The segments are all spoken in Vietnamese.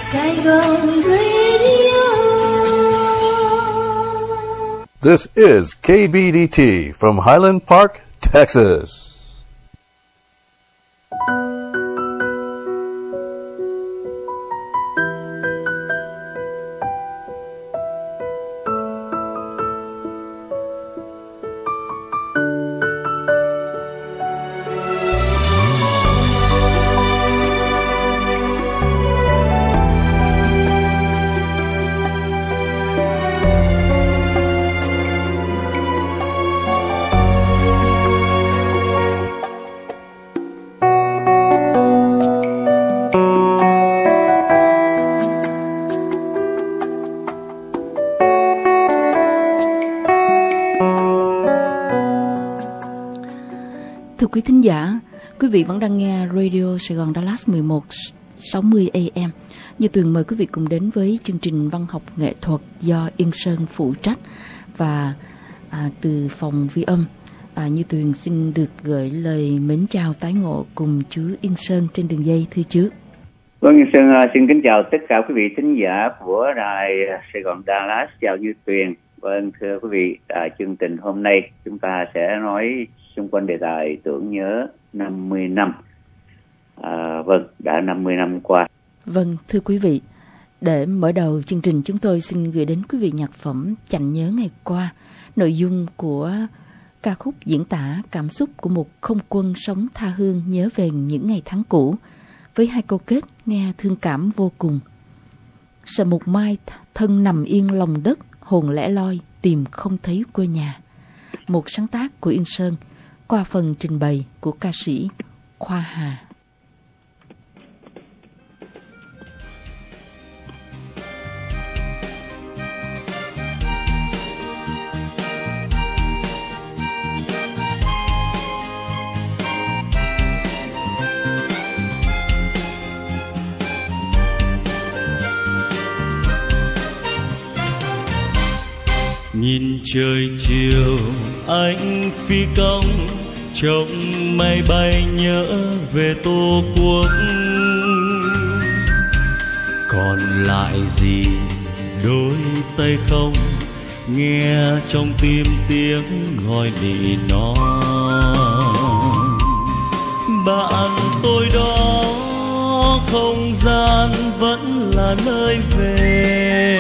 Saigon Radio. This is KBDT from Highland Park, Texas. Thưa quý thính giả, quý vị vẫn đang nghe Radio Sài Gòn Dallas 1160 AM. Như Tuyền mời quý vị cùng đến với chương trình văn học nghệ thuật do Yên Sơn phụ trách. Và từ phòng vi âm, Như Tuyền xin được gửi lời mến chào tái ngộ cùng chú Yên Sơn trên đường dây, thưa chú. Vâng, Yên Sơn xin kính chào tất cả quý vị thính giả của đài Sài Gòn Dallas, chào Như Tuyền. Vâng, thưa quý vị, chương trình hôm nay chúng ta sẽ nói xung quanh đề tài tưởng nhớ 50 năm. Vâng, đã 50 năm qua. Vâng, thưa quý vị, để mở đầu chương trình chúng tôi xin gửi đến quý vị nhạc phẩm Chạnh nhớ ngày qua, nội dung của ca khúc diễn tả cảm xúc của một không quân sống tha hương nhớ về những ngày tháng cũ, với hai câu kết nghe thương cảm vô cùng. Sợ một mai thân nằm yên lòng đất, hồn lẻ loi tìm không thấy quê nhà. Một sáng tác của Yên Sơn qua phần trình bày của ca sĩ Khoa Hà. Nhìn trời chiều anh phi công, trong mây bay nhớ về Tổ quốc. Còn lại gì đôi tay không, nghe trong tim tiếng gọi nỉ non. Bạn tôi đó không gian vẫn là nơi về,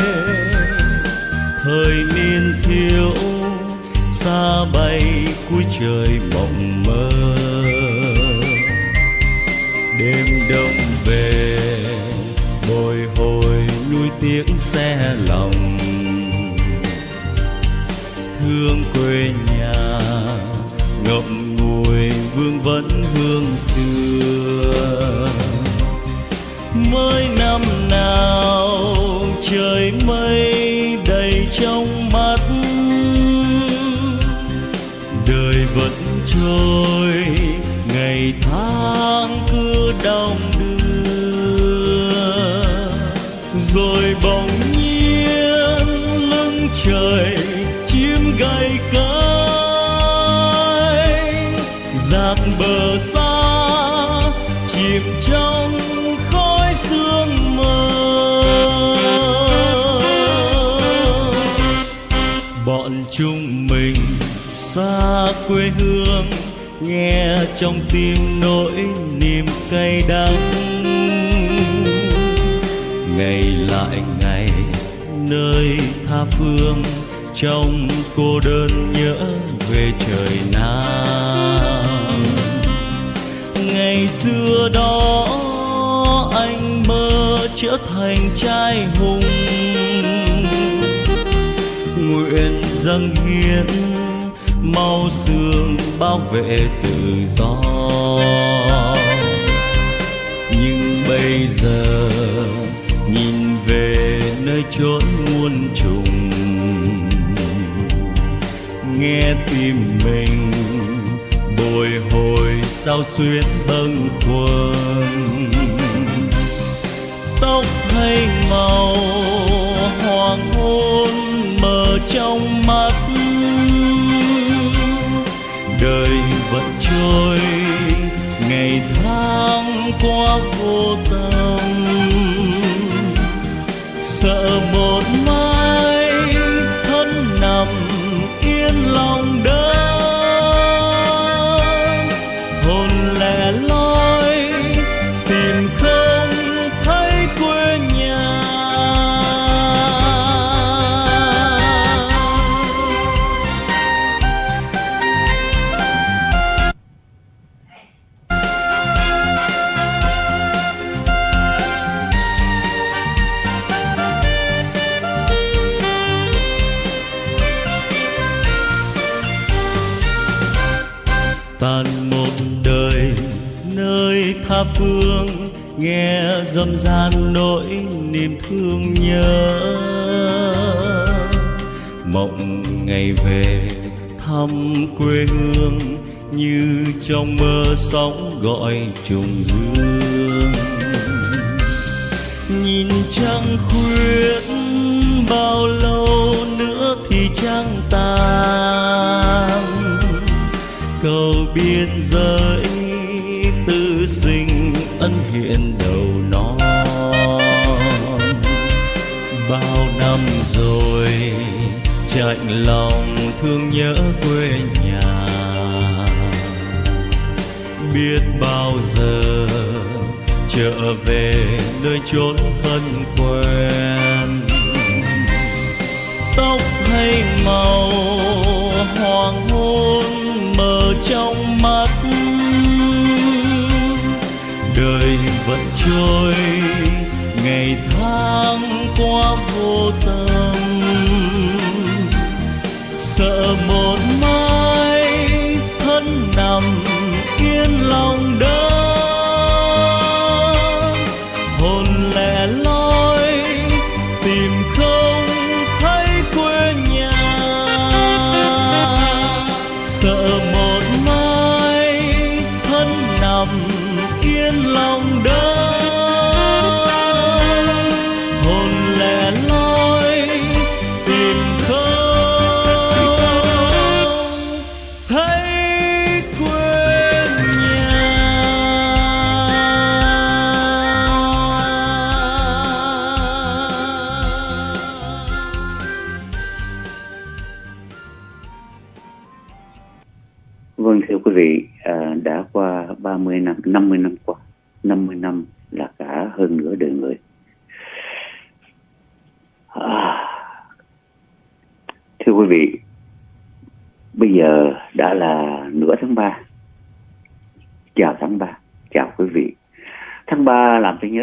thời niên thiếu xa bay cuối trời mộng mơ. Đêm đông về bồi hồi nuôi tiếng xe lòng, thương quê nhà ngậm ngùi vương vấn hương xưa. Mới năm nào trời mây đầy trong mắt, đời vẫn trôi ngày tháng cứ đong đưa. Rồi bỗng nhiên lưng trời chim gay cánh, dạt bờ xa chìm trong khói sương mờ. Bọn chúng mình xa quê hương, nghe trong tim nỗi niềm cay đắng. Ngày lại ngày nơi tha phương, trong cô đơn nhớ về trời Nam. Ngày xưa đó anh mơ trở thành trai hùng, nguyện dâng hiến máu xương bảo vệ tự do. Nhưng bây giờ nhìn về nơi chốn muôn trùng, nghe tim mình bồi hồi sao xuyến bâng khuâng. Tóc hay màu hoàng hôn mờ trong mắt, đời vẫn trôi ngày tháng qua vô tâm. phương, nghe râm ran nỗi niềm thương nhớ. Mộng ngày về thăm quê hương, như trong mơ sóng gọi trùng dương. Nhìn trăng khuyết bao lâu nữa thì trăng tàn, cầu biên giới tư sinh ân hiện đầu non. Bao năm rồi chạnh lòng thương nhớ quê nhà, biết bao giờ trở về nơi chốn thân quen. Tóc hay màu hoàng hôn mờ trong mắt, đời vẫn trôi ngày tháng qua vô tâm. Sợ một mai thân nằm yên lòng đó, hồn lẻ loi tìm không thấy quê nhà. Sợ một mai thân nằm yên lòng đó, hồn lẻ loi tìm không thấy quê nhà. Vâng, thưa quý vị, đã qua 30 năm, 50 năm qua. 50 năm là cả hơn nửa đời người. Thưa quý vị, bây giờ đã là nửa tháng 3. Chào tháng 3, chào quý vị. Tháng 3 làm tôi nhớ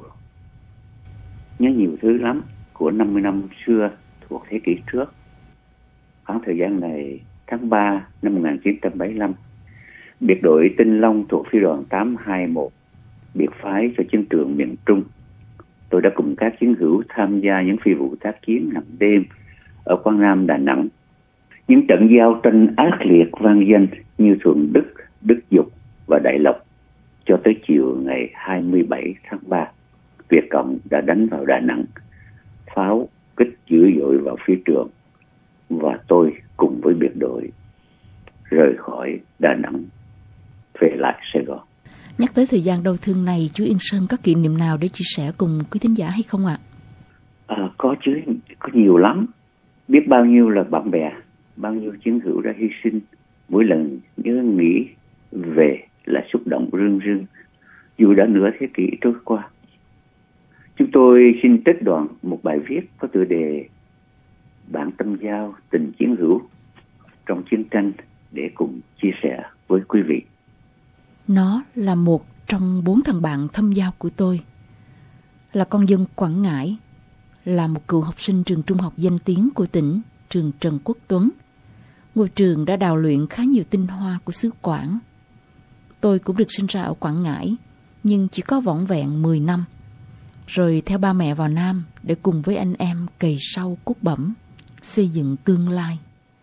nhiều thứ lắm của 50 năm xưa thuộc thế kỷ trước. Khoảng thời gian này, tháng 3 năm 1975, biệt đội Tinh Long thuộc phi đoàn 821 biệt phái cho chiến trường miền Trung. Tôi đã cùng các chiến hữu tham gia những phi vụ tác chiến nằm đêm ở Quảng Nam, Đà Nẵng. Những trận giao tranh ác liệt vang danh như Thuận Đức, Đức Dục và Đại Lộc. Cho tới chiều ngày 27 tháng 3, Việt Cộng đã đánh vào Đà Nẵng, pháo kích dữ dội vào phía trường, và tôi cùng với biệt đội rời khỏi Đà Nẵng về lại Sài Gòn. Nhắc tới thời gian đau thương này, chú Yên Sơn có kỷ niệm nào để chia sẻ cùng quý thính giả hay không ạ? Có chứ, có nhiều lắm. Biết bao nhiêu là bạn bè, bao nhiêu chiến hữu đã hy sinh. Mỗi lần nhớ nghĩ về là xúc động rưng rưng, dù đã nửa thế kỷ trôi qua. Chúng tôi xin trích đoạn một bài viết có tựa đề Bản tâm giao tình chiến hữu trong chiến tranh để cùng chia sẻ với quý vị. Nó là một trong 4 thằng bạn thâm giao của tôi. Là con dân Quảng Ngãi, là một cựu học sinh trường trung học danh tiếng của tỉnh, trường Trần Quốc Tuấn. Ngôi trường đã đào luyện khá nhiều tinh hoa của xứ Quảng. Tôi cũng được sinh ra ở Quảng Ngãi, nhưng chỉ có vỏn vẹn 10 năm. Rồi theo ba mẹ vào Nam để cùng với anh em cày sâu cuốc bẩm, xây dựng tương lai.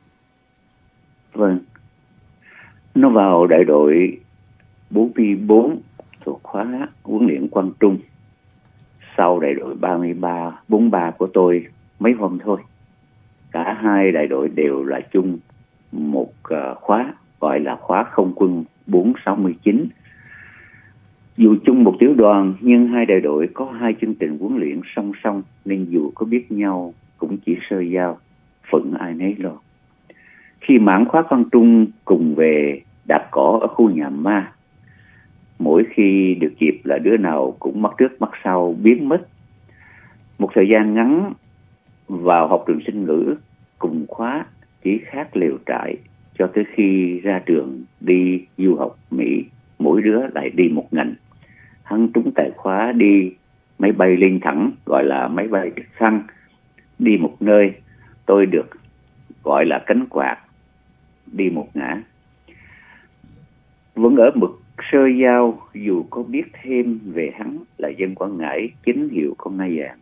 Vâng, nó vào đại đội 44 thuộc khóa huấn luyện Quang Trung. Sau đại đội 43 của tôi mấy hôm thôi. Cả hai đại đội đều là chung một khóa, gọi là khóa không quân 469. Dù chung một tiểu đoàn nhưng hai đại đội có hai chương trình huấn luyện song song, nên dù có biết nhau cũng chỉ sơ giao, phận ai nấy lo. Khi mãn khóa Quang Trung cùng về đạp cỏ ở khu nhà ma, mỗi khi được dịp là đứa nào cũng mắt trước mắt sau biến mất. Một thời gian ngắn vào học trường sinh ngữ cùng khóa, chỉ khác lều trại, cho tới khi ra trường đi du học Mỹ, mỗi đứa lại đi một ngành. Hắn trúng tài khóa đi máy bay lên thẳng, gọi là máy bay trực thăng, đi một nơi. Tôi được gọi là cánh quạt, đi một ngã. Vẫn ở mực Sơ Giao dù có biết thêm về hắn là dân Quảng Ngãi chính hiệu con nai vàng,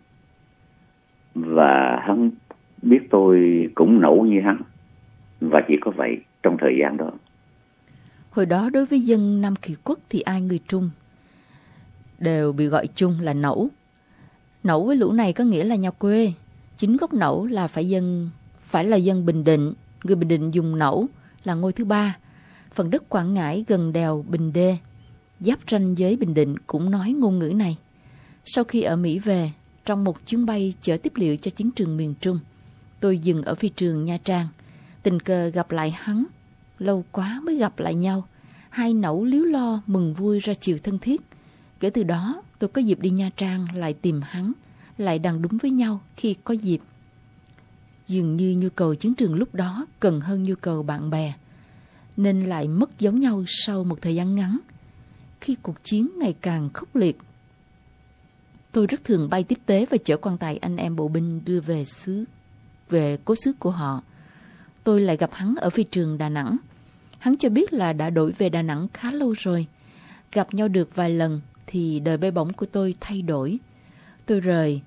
và hắn biết tôi cũng nẫu như hắn, và chỉ có vậy trong thời gian đó. Hồi đó đối với dân Nam Kỳ Quốc thì ai người Trung đều bị gọi chung là Nẫu. Nẫu với lũ này có nghĩa là nhà quê. Chính gốc Nẫu là phải là dân Bình Định. Người Bình Định dùng Nẫu là ngôi thứ ba. Phần đất Quảng Ngãi gần đèo Bình Đê, giáp ranh với Bình Định cũng nói ngôn ngữ này. Sau khi ở Mỹ về, trong một chuyến bay chở tiếp liệu cho chiến trường miền Trung, tôi dừng ở phi trường Nha Trang. Tình cờ gặp lại hắn. Lâu quá mới gặp lại nhau. Hai Nẫu líu lo mừng vui ra chiều thân thiết. Kể từ đó tôi có dịp đi Nha Trang lại tìm hắn, lại đàn đúng với nhau khi có dịp. Dường như nhu cầu chiến trường lúc đó cần hơn nhu cầu bạn bè, nên lại mất dấu nhau sau một thời gian ngắn. Khi cuộc chiến ngày càng khốc liệt, tôi rất thường bay tiếp tế và chở quan tài anh em bộ binh đưa về cố xứ của họ. Tôi lại gặp hắn ở phi trường Đà Nẵng. Hắn cho biết là đã đổi về Đà Nẵng khá lâu rồi. Gặp nhau được vài lần thì đời bay bổng của tôi thay đổi. Tôi rời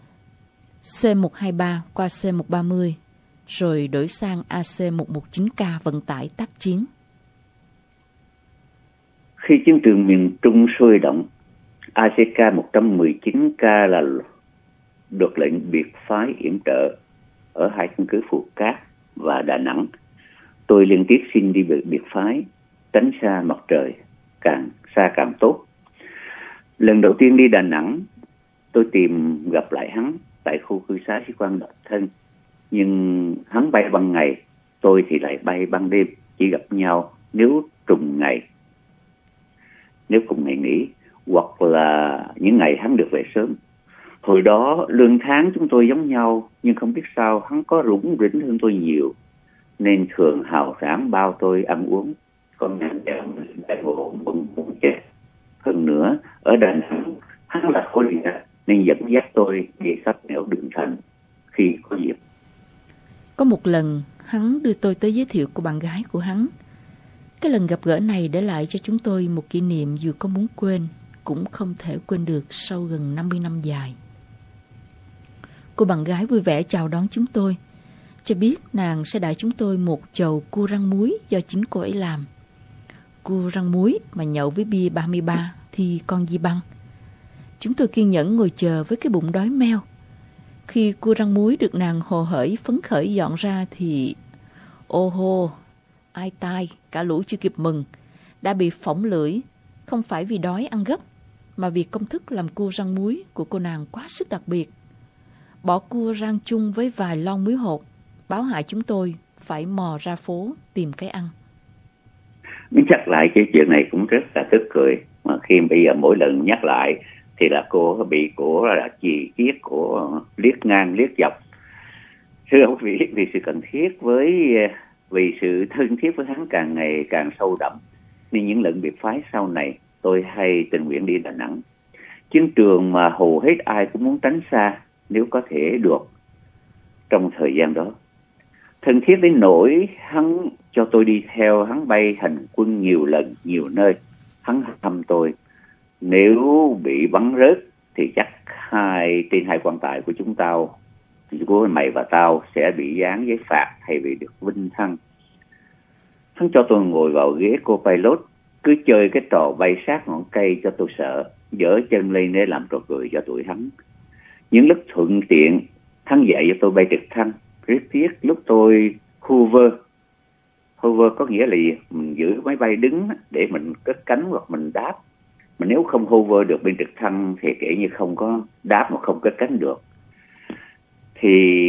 C123 qua C130, rồi đổi sang AC119K vận tải tác chiến. Khi chiến trường miền Trung sôi động, ACK-119K là được lệnh biệt phái yểm trợ ở hai căn cứ Phù Cát và Đà Nẵng. Tôi liên tiếp xin đi biệt phái, tránh xa mặt trời, càng xa càng tốt. Lần đầu tiên đi Đà Nẵng, tôi tìm gặp lại hắn tại khu cư xá sĩ quan độc thân. Nhưng hắn bay ban ngày, tôi thì lại bay ban đêm, chỉ gặp nhau nếu trùng ngày, nếu cùng ngày nghỉ, hoặc là những ngày hắn được về sớm. Hồi đó lương tháng chúng tôi giống nhau, nhưng không biết sao hắn có rủng rỉnh hơn tôi nhiều, nên thường hào sảng bao tôi ăn uống. Còn ngàn đeo đại bộ bụng chết. Hơn nữa, ở Đà Nẵng, hắn là khối địa nên dẫn dắt tôi đi khắp nẻo đường thành khi có dịp. Có một lần, hắn đưa tôi tới giới thiệu của bạn gái của hắn. Cái lần gặp gỡ này để lại cho chúng tôi một kỷ niệm dù có muốn quên, cũng không thể quên được sau gần 50 năm dài. Cô bạn gái vui vẻ chào đón chúng tôi, cho biết nàng sẽ đãi chúng tôi một chầu cua rang muối do chính cô ấy làm. Cua rang muối mà nhậu với bia 33 thì còn gì bằng. Chúng tôi kiên nhẫn ngồi chờ với cái bụng đói meo. Khi cua rang muối được nàng hồ hởi phấn khởi dọn ra thì ô hô, ai tai, cả lũ chưa kịp mừng, đã bị phỏng lưỡi, không phải vì đói ăn gấp, mà vì công thức làm cua rang muối của cô nàng quá sức đặc biệt. Bỏ cua rang chung với vài lon muối hột, báo hại chúng tôi phải mò ra phố tìm cái ăn. Nhắc lại cái chuyện này cũng rất là tức cười, mà khi bây giờ mỗi lần nhắc lại thì là cô bị của là chỉ chiết của liếc ngang liếc dọc. Thưa quý vị, vì sự cần thiết vì sự thân thiết với hắn càng ngày càng sâu đậm, nên những lần biệt phái sau này tôi hay tình nguyện đi Đà Nẵng. Chiến trường mà hầu hết ai cũng muốn tránh xa nếu có thể được trong thời gian đó. Thân thiết đến nỗi hắn cho tôi đi theo hắn bay hành quân nhiều lần, nhiều nơi. Hắn thăm tôi, nếu bị bắn rớt thì chắc trên hai quan tài của chúng tao, của mày và tao sẽ bị dán giấy phạt thay vì được vinh thăng. Hắn cho tôi ngồi vào ghế co-pilot, cứ chơi cái trò bay sát ngọn cây cho tôi sợ, dở chân lên để làm trò cười cho tụi hắn. Những lúc thuận tiện, hắn dạy cho tôi bay trực thăng. Rất tiếc lúc tôi hover có nghĩa là gì? Mình giữ máy bay đứng để mình cất cánh hoặc mình đáp. Mà nếu không hover được bên trực thăng thì kể như không có đáp mà không cất cánh được. Thì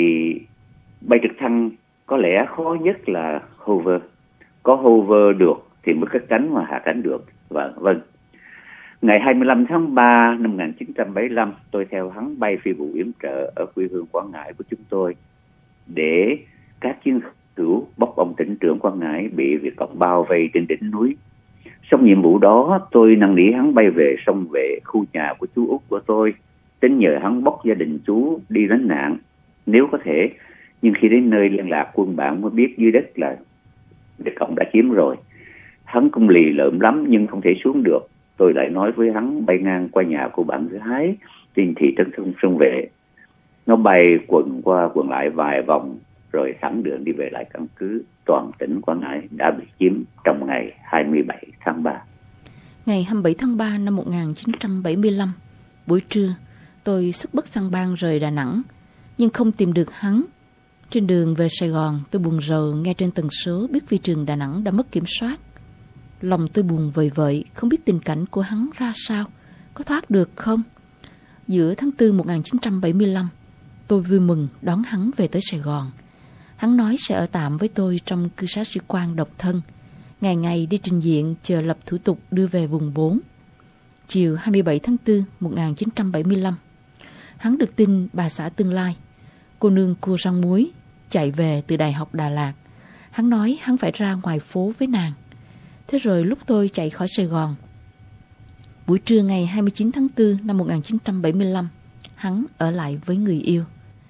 bay trực thăng có lẽ khó nhất là hover. Có hover được thì mới cất cánh mà hạ cánh được. Và vâng. Ngày 25 tháng 3 năm 1975, tôi theo hắn bay phi vụ yểm trợ ở quê hương Quảng Ngãi của chúng tôi để các chiến hữu bóc ông tỉnh trưởng Quảng Ngãi bị Việt Cộng bao vây trên đỉnh núi. Xong nhiệm vụ đó, tôi năn nỉ hắn bay về xong về khu nhà của chú út của tôi, tính nhờ hắn bóc gia đình chú đi lánh nạn nếu có thể. Nhưng khi đến nơi liên lạc quân bạn mới biết dưới đất là Việt Cộng đã chiếm rồi. Hắn cũng lì lợm lắm nhưng không thể xuống được. Tôi lại nói với hắn bay ngang qua nhà của bạn thứ Hái trên thị trấn Sông Vệ. Nó bay quần qua quần lại vài vòng rồi thẳng đường đi về lại căn cứ. Toàn tỉnh Quảng Ngãi đã bị chiếm trong ngày 27 tháng 3. Ngày 27 tháng 3 năm 1975, buổi trưa, tôi xuất bất sang bang rời Đà Nẵng, nhưng không tìm được hắn. Trên đường về Sài Gòn, tôi buồn rầu nghe trên tần số biết phi trường Đà Nẵng đã mất kiểm soát. Lòng tôi buồn vời vợi, không biết tình cảnh của hắn ra sao, có thoát được không? Giữa tháng 4 1975, tôi vui mừng đón hắn về tới Sài Gòn. Hắn nói sẽ ở tạm với tôi trong cư xá sĩ quan độc thân, ngày ngày đi trình diện chờ lập thủ tục đưa về vùng 4. Chiều 27 tháng 4 1975, hắn được tin bà xã tương lai, cô nương cua rang muối, chạy về từ Đại học Đà Lạt. Hắn nói hắn phải ra ngoài phố với nàng. Thế rồi lúc tôi chạy khỏi Sài Gòn, buổi trưa ngày 29 tháng 4 năm 1975, hắn ở lại với người yêu.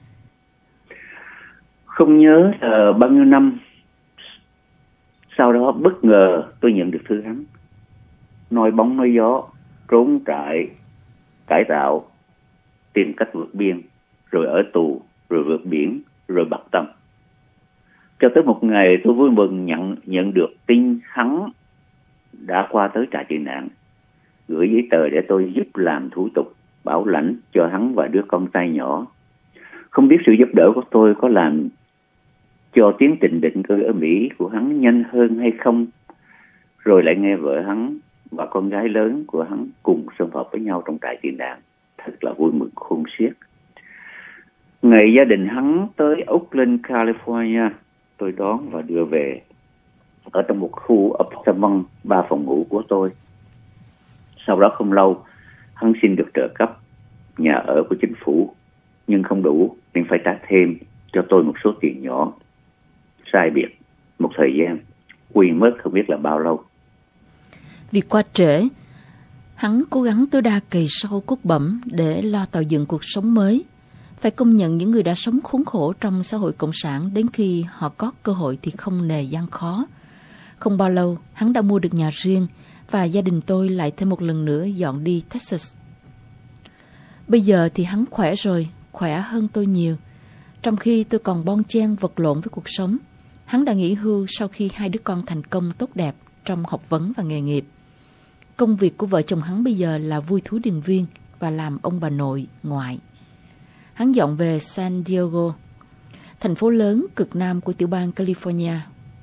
Không nhớ bao nhiêu năm sau đó bất ngờ tôi nhận được thư hắn. Nói bóng nói gió, trốn trại, cải tạo, tìm cách vượt biên, rồi ở tù, rồi vượt biển, rồi bặt tâm. Cho tới một ngày tôi vui mừng nhận được tin hắn đã qua tới trại tị nạn, gửi giấy tờ để tôi giúp làm thủ tục bảo lãnh cho hắn và đứa con trai nhỏ. Không biết sự giúp đỡ của tôi có làm cho tiến trình định cư ở Mỹ của hắn nhanh hơn hay không. Rồi lại nghe vợ hắn và con gái lớn của hắn cùng xung họp với nhau trong trại tị nạn. Thật là vui mừng khôn xiết. Ngày gia đình hắn tới Oakland, California, tôi đón và đưa về ở trong một khu apartment 3 phòng ngủ của tôi. Sau đó không lâu, hắn xin được trợ cấp nhà ở của chính phủ, nhưng không đủ nên phải trả thêm cho tôi một số tiền nhỏ. Sai biệt một thời gian, quên mất không biết là bao lâu. Vì qua trễ, hắn cố gắng tối đa cày sâu cốt bẩm để lo tạo dựng cuộc sống mới. Phải công nhận những người đã sống khốn khổ trong xã hội cộng sản đến khi họ có cơ hội thì không nề gian khó. Không bao lâu, hắn đã mua được nhà riêng và gia đình tôi lại thêm một lần nữa dọn đi Texas. Bây giờ thì hắn khỏe rồi, khỏe hơn tôi nhiều. Trong khi tôi còn bon chen vật lộn với cuộc sống, hắn đã nghỉ hưu sau khi 2 đứa con thành công tốt đẹp trong học vấn và nghề nghiệp. Công việc của vợ chồng hắn bây giờ là vui thú điền viên và làm ông bà nội, ngoại. Hắn dọn về San Diego, thành phố lớn cực nam của tiểu bang California,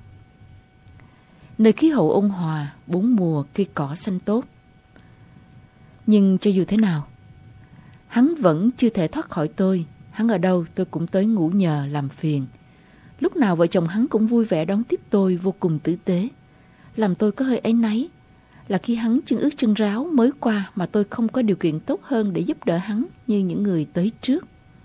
nơi khí hậu ôn hòa, 4 mùa, cây cỏ xanh tốt. Nhưng cho dù thế nào, hắn vẫn chưa thể thoát khỏi tôi. Hắn ở đâu tôi cũng tới ngủ nhờ làm phiền. Lúc nào vợ chồng hắn cũng vui vẻ đón tiếp tôi vô cùng tử tế. Làm tôi có hơi áy náy là khi hắn chân ướt chân ráo mới qua mà tôi không có điều kiện tốt hơn để giúp đỡ hắn như những người tới trước.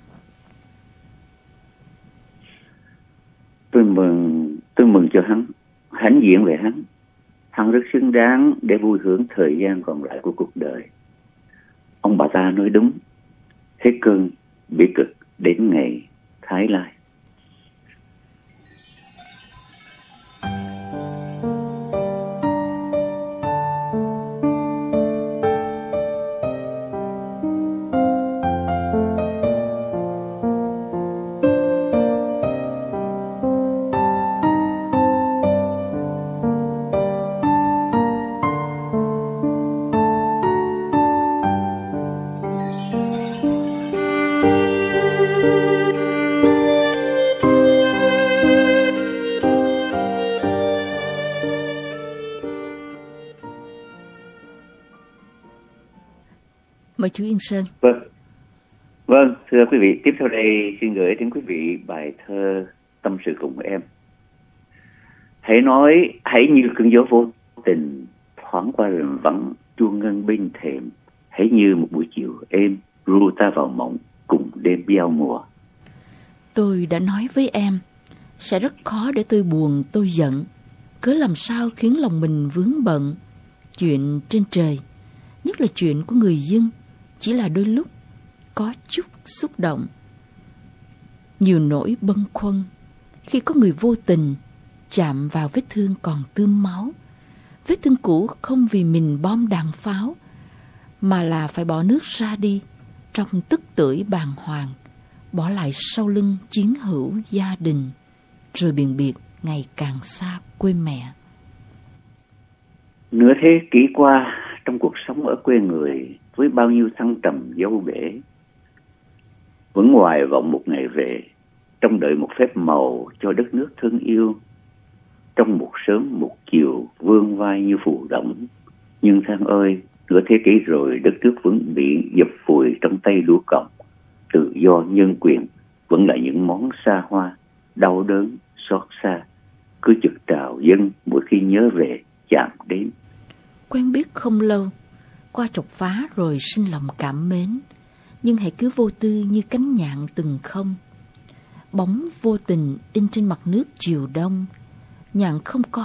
Tôi mừng cho hắn, hãnh diện về hắn. Hắn rất xứng đáng để vui hưởng thời gian còn lại của cuộc đời. Ông bà ta nói đúng, hết cơn bi cực đến ngày thái lai. Mời chú Yên Sơn. Vâng, thưa quý vị, tiếp theo đây xin gửi đến quý vị bài thơ Tâm sự cùng em. Hãy như cơn gió vô tình thoáng qua rừng vắng chuông ngân bên thềm. Hãy như một buổi chiều êm ru ta vào mộng cùng đêm giao mùa. Tôi đã nói với em, sẽ rất khó để tôi buồn, tôi giận. Cớ làm sao khiến lòng mình vướng bận. Chuyện trên trời, nhất là chuyện của người dân, chỉ là đôi lúc có chút xúc động. Nhiều nỗi bâng khuâng khi có người vô tình chạm vào vết thương còn tươm máu, Vết thương cũ không vì mình bom đạn pháo, mà là phải bỏ nước ra đi trong tức tưởi bàng hoàng, bỏ lại sau lưng chiến hữu gia đình, rồi biệt biệt ngày càng xa quê mẹ. Nửa thế kỷ qua, trong cuộc sống ở quê người với bao nhiêu thăng trầm dâu bể, vẫn hoài vọng một ngày về, trong đợi một phép màu cho đất nước thương yêu. Trong một sớm một chiều vươn vai như phù động, nhưng Thang ơi, nửa thế kỷ rồi đất nước vẫn bị dập vùi trong tay lũ còng. Tự do, nhân quyền vẫn là những món xa hoa, đau đớn, xót xa, cứ trực trào dâng mỗi khi nhớ về chạm đến. Quen biết không lâu, qua chọc phá rồi sinh lòng cảm mến, nhưng hãy cứ vô tư như cánh nhạn từng không. Bóng vô tình in trên mặt nước chiều đông, nhạn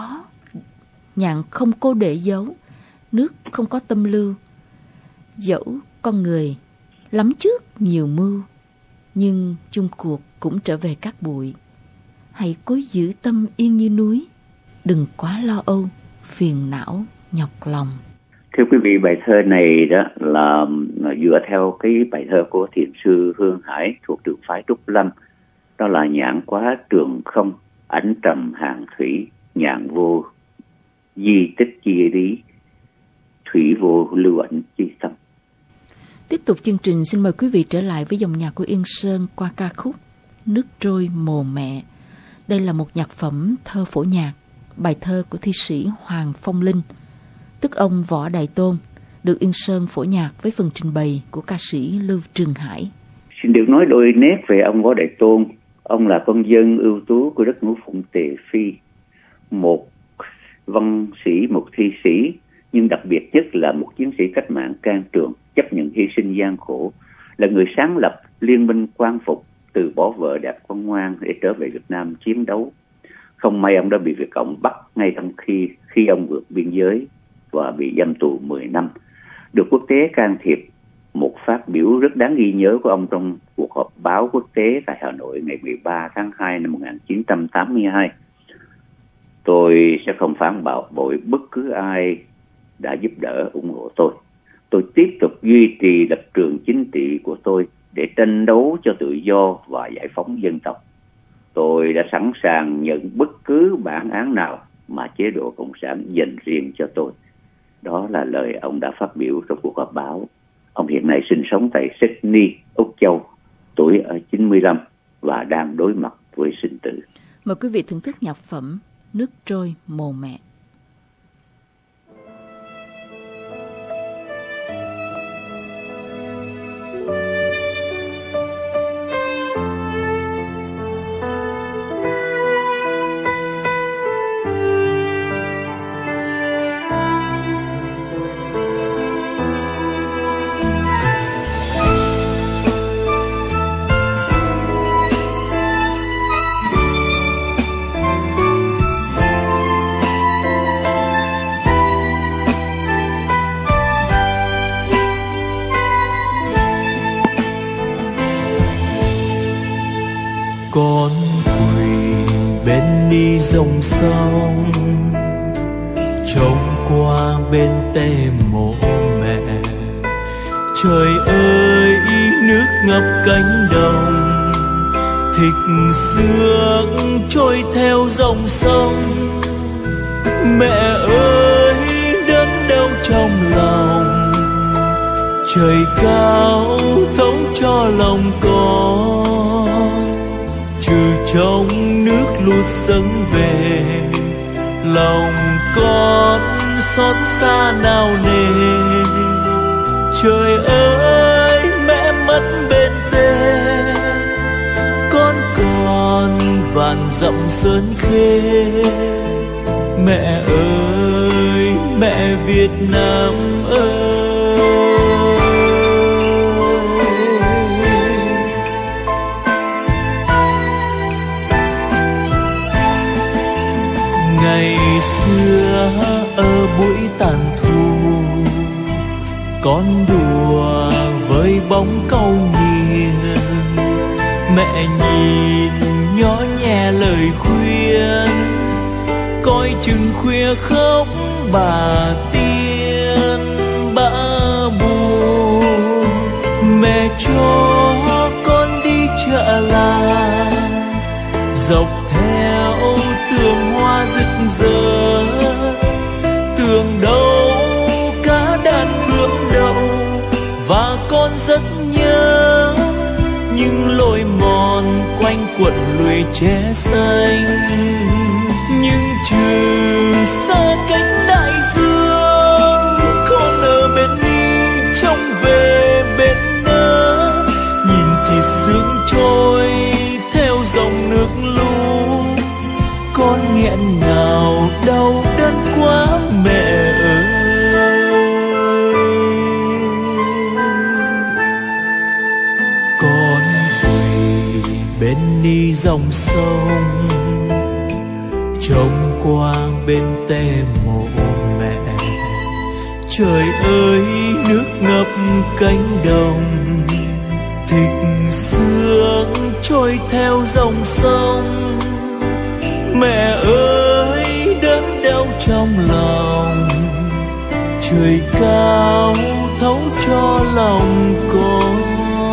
không cô để dấu, nước không có tâm lưu. Dẫu con người lắm trước nhiều mưu, nhưng chung cuộc cũng trở về cát bụi. Hãy cố giữ tâm yên như núi, đừng quá lo âu, phiền não, nhọc lòng. Thưa quý vị, bài thơ này đó là dựa theo cái bài thơ của thiền sư Hương Hải thuộc trường phái Trúc Lâm. Đó là nhạn quá trường không, ảnh trầm hàng thủy, nhạn vô di tích chi lý, thủy vô lưu ảnh chi tâm. Tiếp tục chương trình, xin mời quý vị trở lại với dòng nhạc của Yên Sơn qua ca khúc Nước trôi mồ mẹ. Đây là một nhạc phẩm thơ phổ nhạc, bài thơ của thi sĩ Hoàng Phong Linh, tức ông Võ Đại Tôn, được Yên Sơn phổ nhạc với phần trình bày của ca sĩ Lưu Trường Hải. Xin được nói đôi nét về ông Võ Đại Tôn. Ông là con dân ưu tú của đất Ngũ Phụng Tề Phi, một văn sĩ, một thi sĩ, nhưng đặc biệt nhất là một chiến sĩ cách mạng can trường, chấp nhận hy sinh gian khổ, là người sáng lập Liên minh Quang Phục, từ bỏ vợ đẹp con ngoan để trở về Việt Nam chiến đấu. Không may ông đã bị Việt Cộng bắt ngay trong khi ông vượt biên giới và bị giam tù 10 năm. Được quốc tế can thiệp. Một phát biểu rất đáng ghi nhớ của ông trong cuộc họp báo quốc tế tại Hà Nội ngày 13 tháng 2 năm 1982. Tôi sẽ không phản bội bất cứ ai đã giúp đỡ ủng hộ tôi. Tôi tiếp tục duy trì lập trường chính trị của tôi để tranh đấu cho tự do và giải phóng dân tộc. Tôi đã sẵn sàng nhận bất cứ bản án nào mà chế độ Cộng sản dành riêng cho tôi. Đó là lời ông đã phát biểu trong cuộc họp báo. Ông hiện nay sinh sống tại Sydney, Úc Châu, tuổi ở 95 và đang đối mặt với sinh tử. Mời quý vị thưởng thức nhạc phẩm Nước trôi mồ mẹ. Con quỳ bên ni dòng sông, trông qua bên tê mộ mẹ. Trời ơi, nước ngập cánh đồng, thịt xương trôi theo dòng sông. Mẹ ơi, đớn đau trong lòng, trời cao thấu cho lòng con. Trừ trong nước lụt dâng về, lòng con xót xa nào nề. Trời ơi, mẹ mất bên tê, con còn vạn dặm sơn khê. Mẹ ơi, mẹ Việt Nam ơi. Ngày xưa ở buổi tàn thu, con đùa với bóng cau nghiền. Mẹ nhìn nhỏ nhẹ lời khuyên, coi chừng khuya khóc bà tiên bã buồn. Mẹ cho con đi chợ làng, dọc theo tường hoa rực rỡ, tường đâu cá đàn bướm đậu. Và con rất nhớ những lối mòn quanh quận lùi tre xanh. Nhưng trừ xa cánh đại dương, con ở bên đi trông về bên đó. Nhìn thì sương trôi theo dòng nước lũ, con nghẹn ngào đau đớn quá mẹ ơi. Con quỳ bên đi dòng sông, trông qua bên tê mộ mẹ. Trời ơi nước ngập cánh đồng, thịt xương trôi theo dòng sông. Mẹ ơi đớn đau trong lòng, trời cao thấu cho lòng con.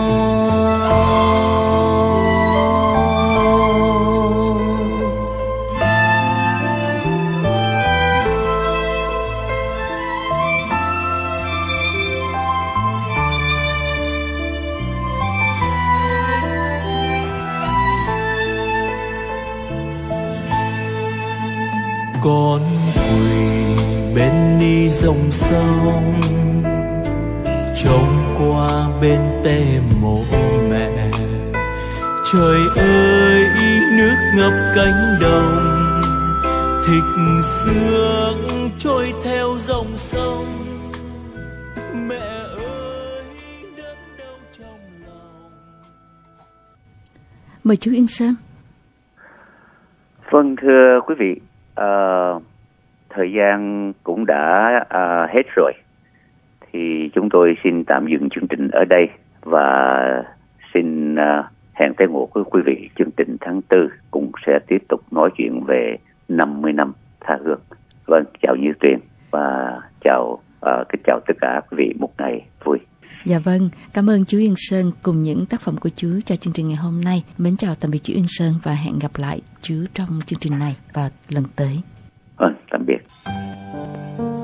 Con quỳ bên đi dòng sông, trông qua bên tê mộ mẹ. Trời ơi nước ngập cánh đồng, thịt xương trôi theo dòng sông. Mẹ ơi đớn đau trong lòng. Mời chú Yên Sơn. Vâng, thưa quý vị, thời gian cũng đã hết rồi, thì chúng tôi xin tạm dừng chương trình ở đây và xin hẹn tái ngộ với quý vị chương trình tháng 4 cũng sẽ tiếp tục nói chuyện về 50 năm tha hương. Vâng, chào Như Tuyền và kính chào tất cả quý vị một ngày vui. Dạ vâng, cảm ơn chú Yên Sơn cùng những tác phẩm của chú cho chương trình ngày hôm nay. Mến chào tạm biệt chú Yên Sơn và hẹn gặp lại chú trong chương trình này vào lần tới. Vâng, tạm biệt.